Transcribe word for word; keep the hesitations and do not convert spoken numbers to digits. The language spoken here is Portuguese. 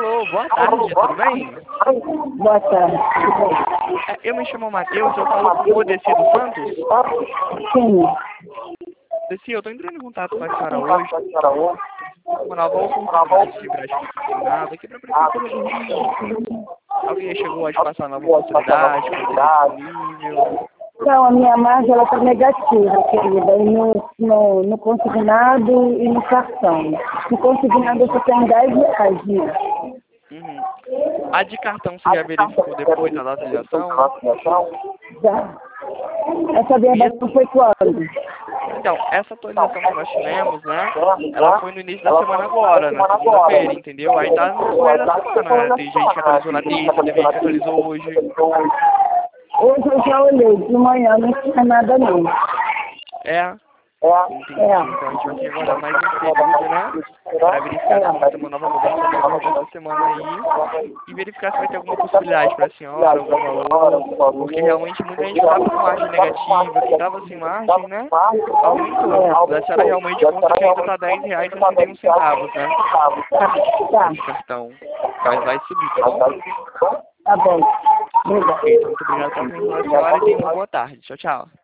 Alô, boa tarde, tudo bem? Boa tarde. É, eu me chamo Matheus, eu falo com o Desi dos Santos. Sim. Desi, eu tô entrando em contato com a senhora hoje. Uma nova oportunidade de gratificado aqui para a Prefeitura do Rio. Alguém chegou a te passar uma nova oportunidade, quando teve disponível? Não, a minha margem ela está negativa, querida, e no, no, no consignado e no cartão. No consignado eu só tenho dez reais, né? Uhum. A de cartão você já verificou depois da atualização? Já. Essa verdade foi quando? Então, essa atualização que nós tivemos, né? Ela foi no início da semana agora, na segunda-feira, entendeu? Aí tá no decorrer da semana, né? Tem gente que atualizou na terça, teve gente que atualizou hoje. Hoje eu já olhei, de manhã não tinha nada não. É. Entendi. É. Então a gente vai ter que aguardar mais um período, né? Para verificar se vai ter uma nova mudança no decorrer dessa semana aí. E verificar se vai ter alguma possibilidade para a senhora, algum valor. Porque realmente muita gente estava com margem negativa, que estava sem margem, né? Aumentou. A senhora realmente conta que ainda está dez reais e sessenta e um centavos, né? Tá. De cartão. Mas vai subir, tá bom? Tá bom. Obrigada. Ok, então muito obrigado pela atenção da senhora e tenha uma boa tarde. Tchau, tchau.